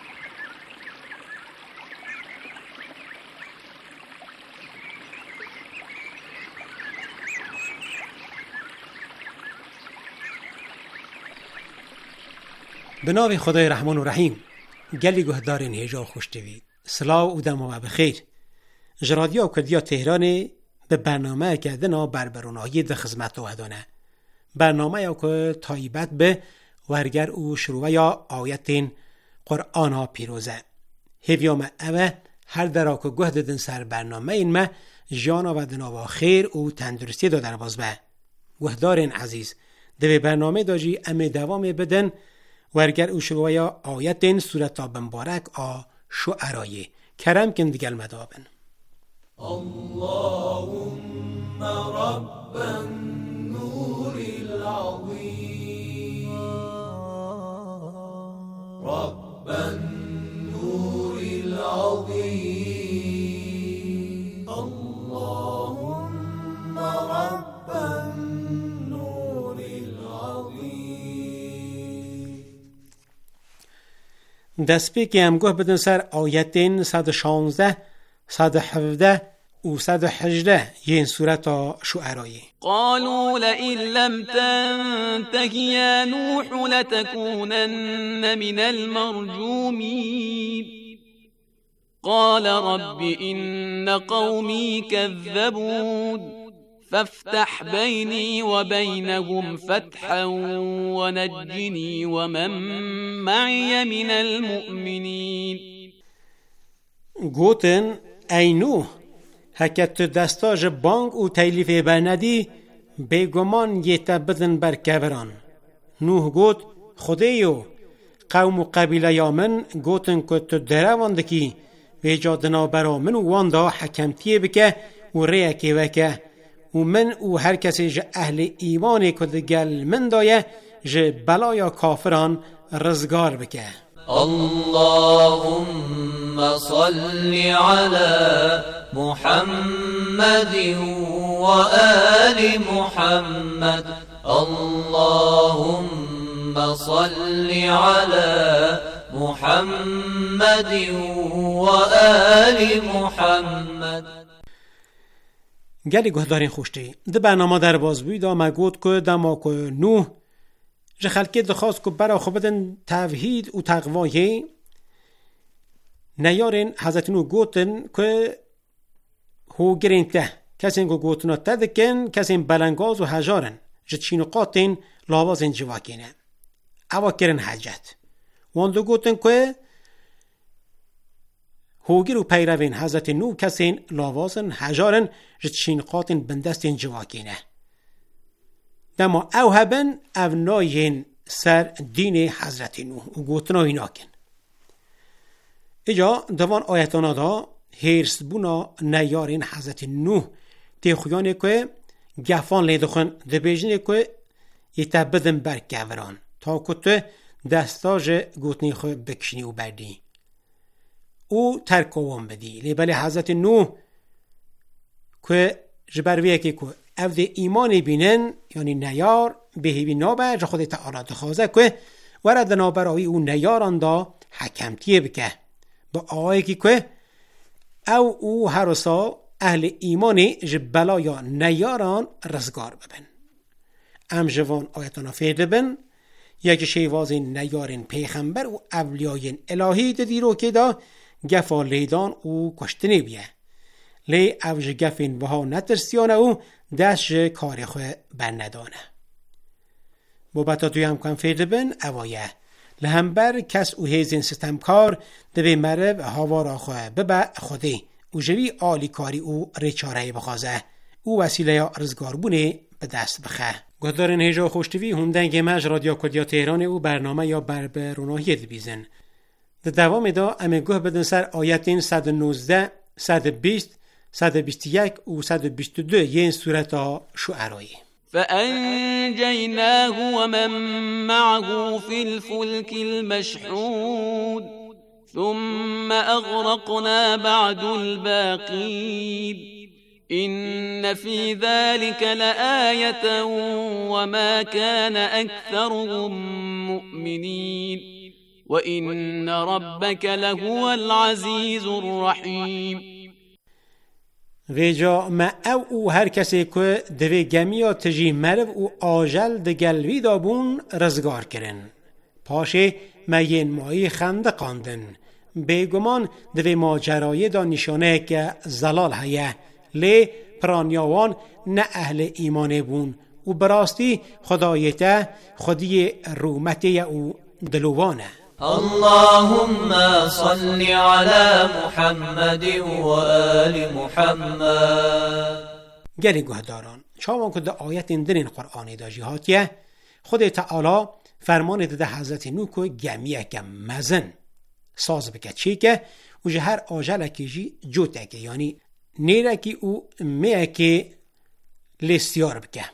به نام خدای رحمان و رحیم. گلی گهدارین هیجا خوش دوید. سلاو و دم و بخیر. جرادیا و کردیا تهران به برنامه کردن بربرونایی ده خدمت و هدانه. برنامه یا که تایبت به ورگر او شروع یا آیتین قرآن ها پیروزه. هیویام اوه هر درا که گه دادن سر برنامه این ما جانا و دناوا خیر و تندرستی دادن باز به. گهدارین عزیز دوی برنامه داجی ام دوام بدن ورگر او شروع یا آیتین سورت مبارک آ شعرای کرم کن دیگل مدابن. اللهم رب النور العظيم رب النور العظيم اللهم رب النور العظيم. دست پی که همگاه بدن سر آیتین صد و شانزده صد و هفده و صد و هجده این صورت شعرایی. قالوا لئن لم تنته يا نوح لتكونن من المرجومين قال رب إن قومي كذبون فافتح بيني وبينهم فتحا ونجني ومن معي من المؤمنين. گوتن ای نوح هکت دستاج بانگ و تیلیف برندی بگمان یتا بدن بر کوران. نوح گوت خودیو قوم و قبیله یا من گوتن که تو درواندکی و جادنا برا من و واندا حکمتیه بکه و ریه که وکه و من و هر کسی جه اهل ایمان کد گل من دایه جه بلایا کافران رزگار بکه. اللهم صل على محمد وآل محمد اللهم صل على محمد وآل محمد. گلی گهدارین خوشتی ده برنامه در بازبوی دا مگود که دما که نوح جه خلقی دخواست که برا خوبتن توحید و تقوایی نیارین حضرت نوح گوتن که هو گرین ته کسی که گوتنا تدکن کسی بلنگاز و هجارن جه چین و قاتین لاوازین جواکینه اوا کرن حجت واندو گوتن که هوگر و پیروین حضرت نوح کسین لاوازن هجارن جه چین قاتین بندستین جواکینه دما او هبن او ناین سر دین حضرت نوح و گوتنا ایناکن. ایجا دوان آیتانا دا هیرس بونا نیارین حضرت نوح تی خویانه که گفان لیدخون ده بیجنه که یتا بدن بر گوران تا کته دستاج گوتنی خو بکشنی و بردی او ترکوان بدی لیبالی حضرت نوح که جبرویه که که او ده ایمان بینن یعنی نیار بهیوی نابه جا خود تعالی دخوازه که ورد نابرایی او نیاران دا حکمتیه بکه با آقایی که که او او هرسا اهل ایمانی جبلا یا نیاران رزگار ببن. ام جوان آیتانا فیده بن یکی شیوازین نیارین پیغمبر و اولیاین الهی دیرو که دا گفا لیدان او کشتنی بیه لی اوج گفین وها نترسیانه او دست کاری خواه برندانه. بابتا توی هم کن فیده بن اوایه لهمبر کس او هیزین ستمکار دوی مرب هاوارا خواه ببع خودی او جوی آلی کاری او ریچاره بخوازه او وسیله یا رزگار بونه به دست بخه. گذارین هیجا خوشتوی هندنگ مج رادیو کردیا تهران او برنامه یا بربروناهی دبیزن. در دوام دا امگوه بدن سر آیتین صد و نوزده، صد و بیست، صد و بیست و یک و صد و بیست و دو این سورت شعرایی. فأنجيناه ومن معه في الفلك المشحون ثم أغرقنا بعد الباقين إن في ذلك لآية وما كان أكثرهم مؤمنين وإن ربك لهو العزيز الرحيم. ویجا ما او او هر کسی که دوی گمیا تجی مرو و آجل دگلوی دابون رزگار کرن. پاشه ما ین مایی خنده قاندن. بیگمان دوی ماجرای دا نشانه که زلال هیه. لی پرانیاوان نه اهل ایمان بون و براستی خدایته خودی رومتی او دلوانه. اللهم صل على محمد و آل محمد. گلی گهداران چاوان که دا آیت اندرین قرآنی دا جهاتیه خود تعالی فرمان ده حضرت نو که گمیه که مزن ساز بکه چی که و جه هر آجل که جی جوته که یعنی نیره که او میه که لیستیار بکه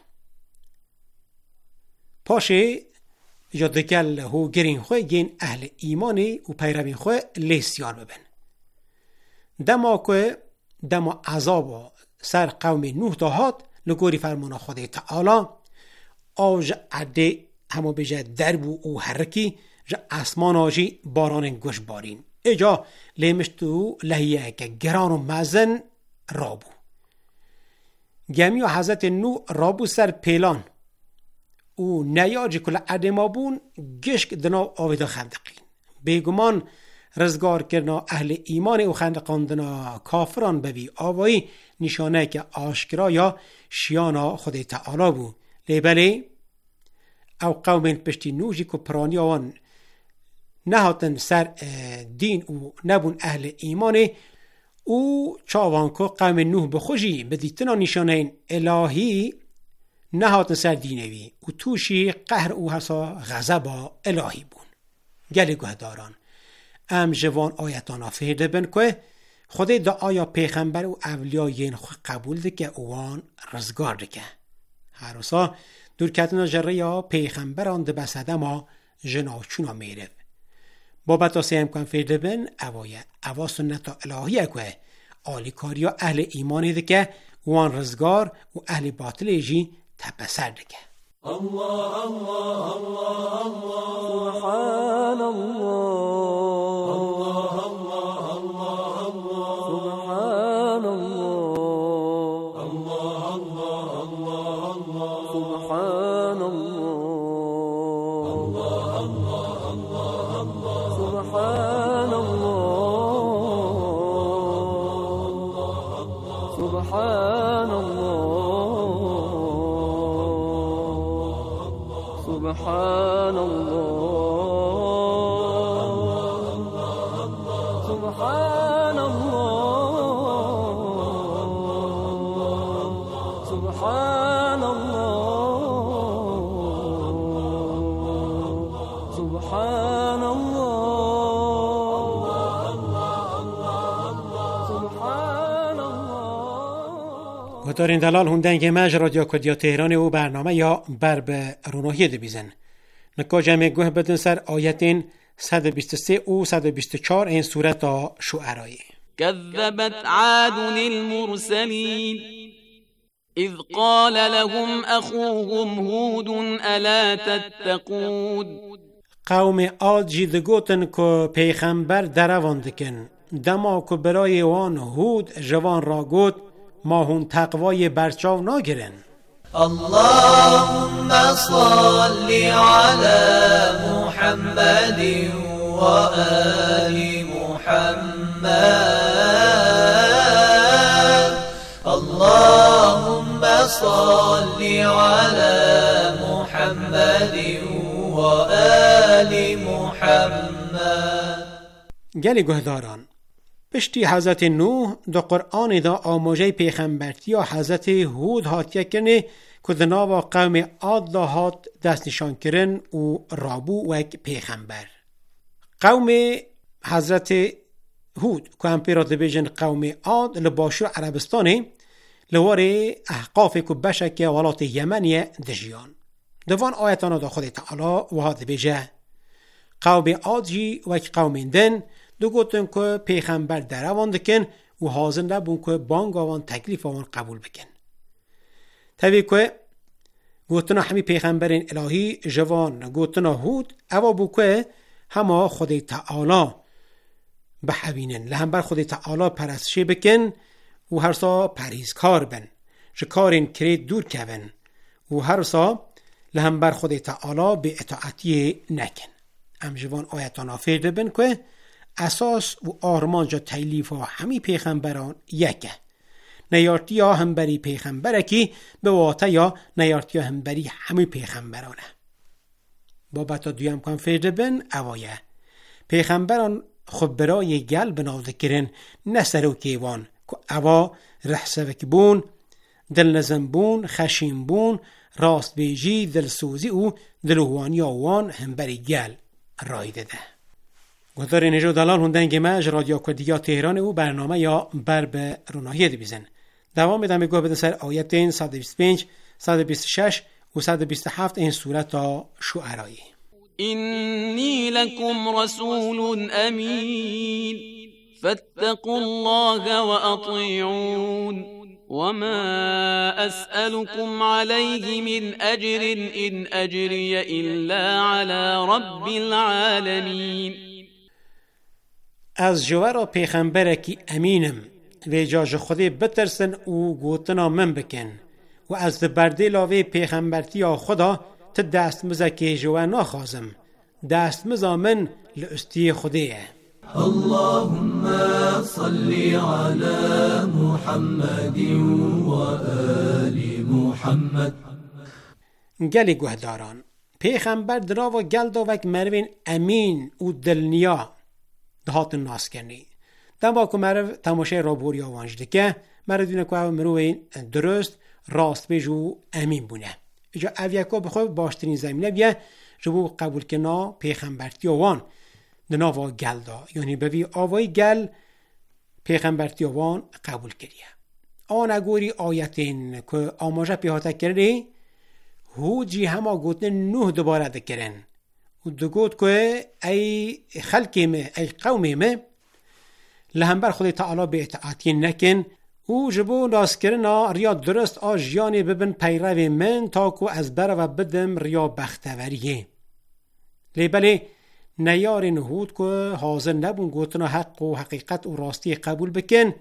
پاشه یا دکل هو گرین خواه گین اهل ایمانی و پیروین خواه لیستیار ببن. دما که دما عذاب سر قوم نوح دهات لگوری فرمان خود تعالی آج عده همو بجه دربو او حرکی جا اسمان آجی باران گوش بارین اجا لیمشتو لحیه که گران و مزن رابو گمی و حضرت نوح رابو سر پیلان او نیاجی کل عدما بون گشک دنا آویدا خندقین بیگمان رزگار کرنا اهل ایمان او خندقان دنا کافران ببی آوایی نشانه که آشکرا یا شیانا خود تعالی بو لیبلی او قومین پشتی نوجی که پرانی آوان نهاتن سر دین او نبون اهل ایمانه او چاوان که قوم نوح بخوشی بدیتنا نشانه الهی نهاتن سر دینوی و توشی قهر او حسا غضب الهی بون. گلی گهداران ام جوان آیتانا فهده بن که خود دا آیا پیغمبر و اولیاین خود قبول ده که اوان رزگار ده که هر روزا دور کتنا جره یا پیغمبران ده بسده ما جناچونا میره بابتا سیم کن فهده بن اوایه اوا سنتا الهیه که آلی کاریا اهل ایمانی ده که اوان رزگار و اهل باطل جی تپسر ده که الله الله الله الله سبحان الله الله الله الله الله سبحان الله الله الله سبحان الله سبحان الله سبحان الله سبحان الله سبحان الله سبحان الله. گتارین دلال هندنگ مج رادیو کدیا تهران و برنامه یا بر به رونوهی دبیزن نکا جمع گوه بدن سر آیتین صد و بیست و سه و صد و بیست و چهار این صورت شعرایی. كذبت عاد المرسلين إذ قال لهم أخوهم هود ألا تتقون. قوم عاد جیدگوتن که پیغمبر دروان دکن دما که برای وان هود جوان را گوت ما هون تقوای برچاو ناگرن. اللهم صل على محمد وآل محمد. اللهم صل على محمد وآل محمد. گلی گهداران پشتی حضرت نوح دا قرآن دا آموجه پیغمبرتی یا حضرت هود هاتیه کنه که دناوا قوم عاد دا هات دست نشان کرن و رابو وک پیغمبر. قوم حضرت هود که هم پیرات بیجن قوم عاد لباشو عربستانه لواره احقاف که بشک ولات یمنی دجیان دوان آیتانا دا خود تعالی و هاد بیجه قوم عاد جی وک قوم دن دو گوتن که پیغمبر دروان دکن و حاضر نبون که بانگ آوان تکلیف آوان قبول بکن طبیعی که گوتنا همی پیغمبرین الهی جوان گوتنا هود اوا بو که همه خود تعالی بحوینن لهم بر خود تعالی پرستشی بکن و هر سا پریزکار بن شکارین کرید دور کون و هر سا لهم بر خود تعالی به اطاعتی نکن ام جوان آیتانا فرده بن که اساس و آرمان جا تیلیف ها همی پیغمبران یکه نیارتی ها هم بری پیغمبره کی به واتا یا نیارتی ها هم بری همی پیغمبرانه بابتا دویم کن فرده بن اوایه پیغمبران خب برای گل بناو ذکرن نسرو کیوان که اوا رحسوک بون دل نزم بون خشیم بون راست بیجی دل سوزی و دلوانی آوان هم بری گل رای ده گذار نجو دلال هندنگ مج رادیو کردیا تهران او برنامه یا بر به روناهی دی بیزن دوام میدم گوه بدن سر آیتین صد و بیست و پنج صد و بیست و شش و صد و بیست و هفت این صورت شعرایی إني لكم رسول أمين فاتقوا الله وأطيعون وما أسألكم عليه من أجر إن أجري إلا على رب العالمين از جوارا پیغمبره کی امینم و جاج خودی بترسن او گوتنا من بکن و از برده لاوه پیغمبرتی خدا تا دست مزکی جوان نخوازم دست مزامن لأستی خودیه اللهم صل على محمد و آل محمد گلی گوهداران پیغمبر درا و گل داوک مروین امین و دلنیا دهات ناس کنی دم که مرو تماشای رابوری آوانجده که مرو دونه که مروین درست راست بیجو امین بونه اجا اویکا بخواه باشترین زمینه بیه جبو قبول کنا پیغمبرتی آوان دناوا گل دا یعنی بوی آوای گل پیغمبرتی آوان قبول کریه آن اگوری آیتین که آماجه پیهاته کرده هود جی همه گوتن نوح دوباره دکرن و دو گوت که ای خلقی مه ای قومی مه لهمبر خود تعالی به اطاعتی نکن او جبو ناس کرنا ریا درست آجیانی ببن پیرو من تا که از بر و بدم ریا بختوریه لیبله نیار نهود که حاضر نبون گوتنا حق و حقیقت و راستی قبول بکن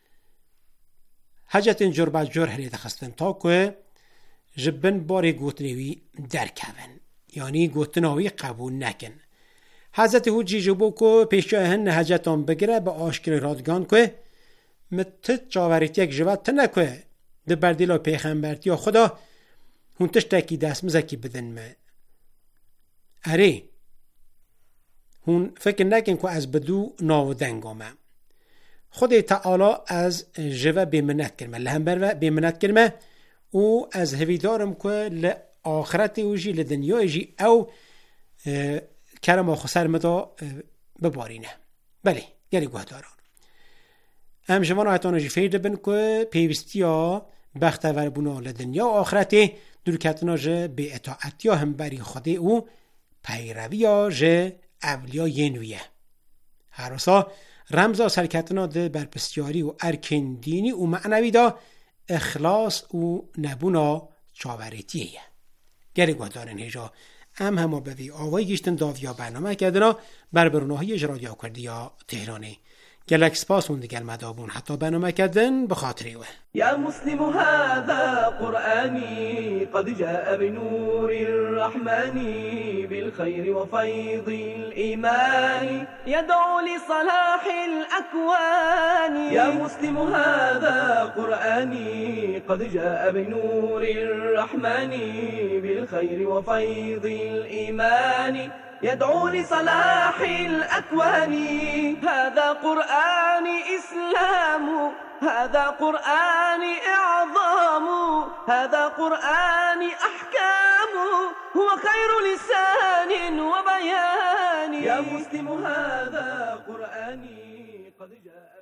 حجت جر بعد جر هلیت خستن تا که جبن باری گوتنوی درکون یعنی گوتناوی قبول نکن حضرت هود جی جبو که پیشهن حجتان بگره به آشکر رادگان که متت جاوریت یک جواد تنکه ده بردیلا پیغمبرتی یا خدا هون تشتاکی دست مزکی بدن ما اره هون فکر نکن که از بدو ناو دنگامه خود تعالی از جوه بیمنت کرمه لهمبر بیمنت کرمه او از هویدارم که لآخرت اوجی لدنیا جی او کرم و خسر مدا ببارینه بله یعنی گوهداران ام جوان آیتان جی فیده بن که پیوستی ها بختور بونا لدنیا و آخرت درکتنا جه به اطاعتی هم بری خوده او پیروی ها جه اولیا ینویه هراسا رمزا سرکتنا ده برپسیاری و ارکن دینی و معنوی دا اخلاص و نبونا چاورتیه گره گوهدارن هجا ام همه بوی آوائی گیشتن داویا برنامه کردنا بر بروناهی جرادیا کردیا تهرانه گلک سپاس هون دیگر مدابون حتی برنامه کردن بخاطری وه يا مسلم هذا قرآني قد جاء بنور الرحمن بالخير وفيض الإيمان يدعو لصلاح الأكوان يا مسلم هذا قرآني قد جاء بنور الرحمن بالخير وفيض الإيمان يدعو لصلاح الأكوان هذا قرآن إسلام هذا قرآن إعظام هذا قرآن أحكام هو خير لسان وبيان الرحمن يا مسلم هذا قرآني قد جاء.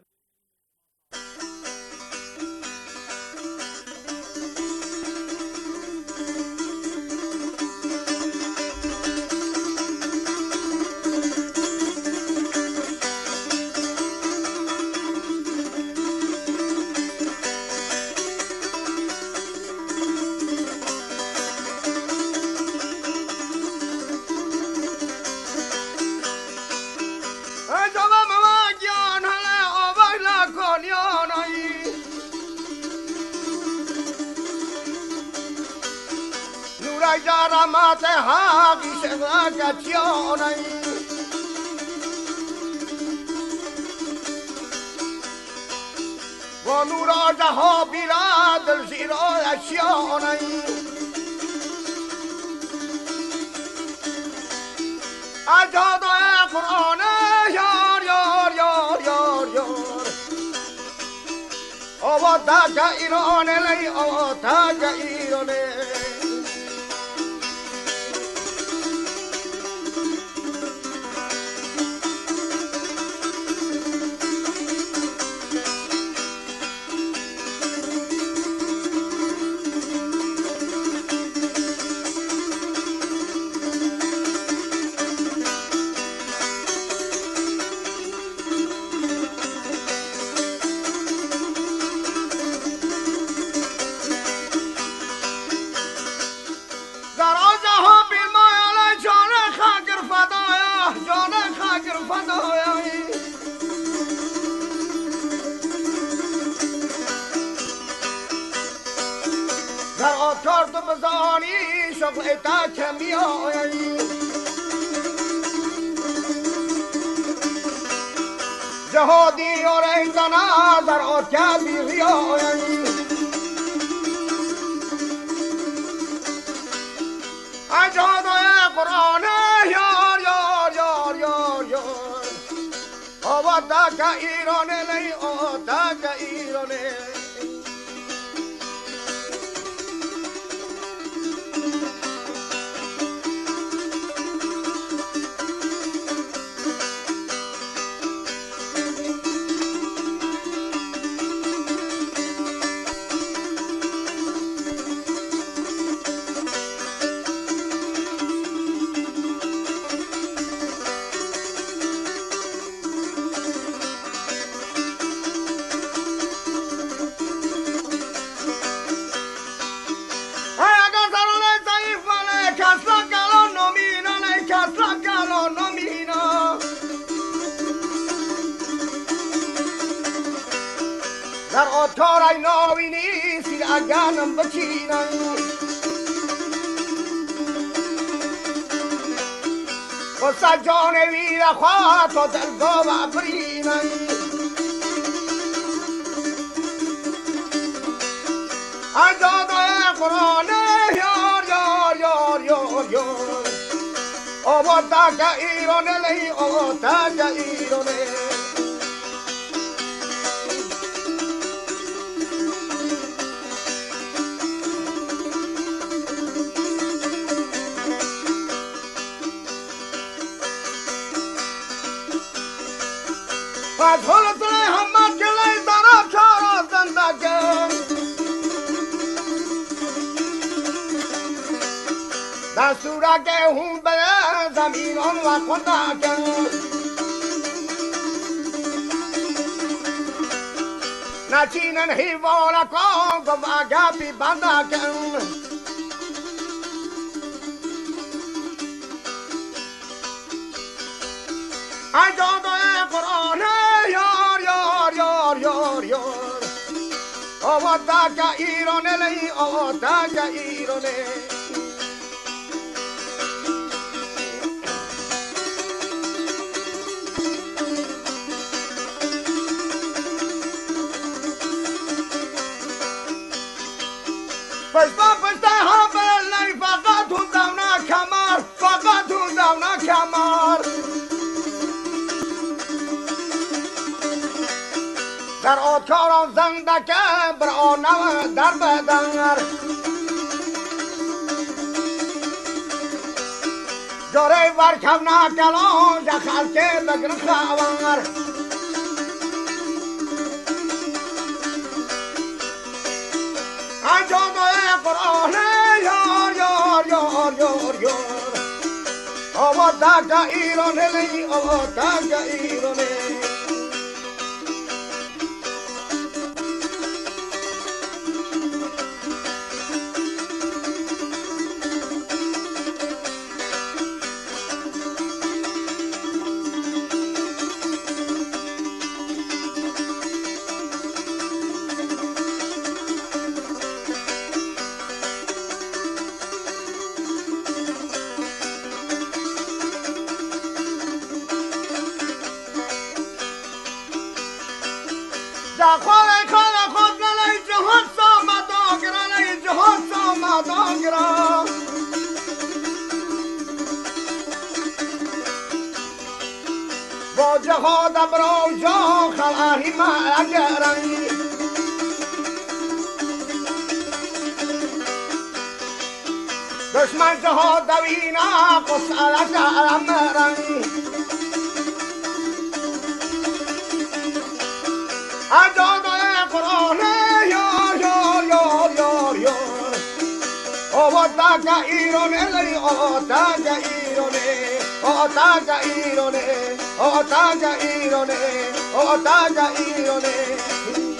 جرمات هاقی شبکت یانی و نورا جها بیلا دل زیرا اشیانی اجاد قرآن یار یار یار یار یار آباد تا ایران لی آباد تا ایران تا کمی آیی جهادی و رنگنا در آتیا بیغی آیی اجاد قرآن یار یار یار یار یار آباد تا ایران لی آباد تا ایران در آتارای ناوینی سیر اگانم بچینم و سجان ویر خواه تا دلگاه و برینم اجاد قرآن یار یار یار یار یار آباد تا ایران لی آباد تا ایران فضلت لی همت کلی درم چارا زندگم دستورا که هم به زمینان و خندگم نچینن حیوانا کن گم اگپی بندگم اجاد قرآن یار یار یار یار یار آباد تا ایران لی آباد تا ایران پشتا پشتا ها بلی فقط هم دونا کمر فقط هم دونا کمر در آتاران زندگه بر آنم در بدن جاره ورکب نکلان جا خلکه بگرن خوار انجامه قرآن یار یار یار یار یار آباد دکا ایرانه لی آباد دکا ایرانه خواهی خواهی خود گلی جهان سامدان گرانی جهان سامدان گران با جهاد برو جا خلاری مگرانی دشمن جهاد دوینا قسالت امرانی اجازه قرآن یار یار یار یار یار آباد دکا ایرانه لی آباد دکا ایرانه آباد دکا ایرانه آباد دکا ایرانه آباد دکا ایرانه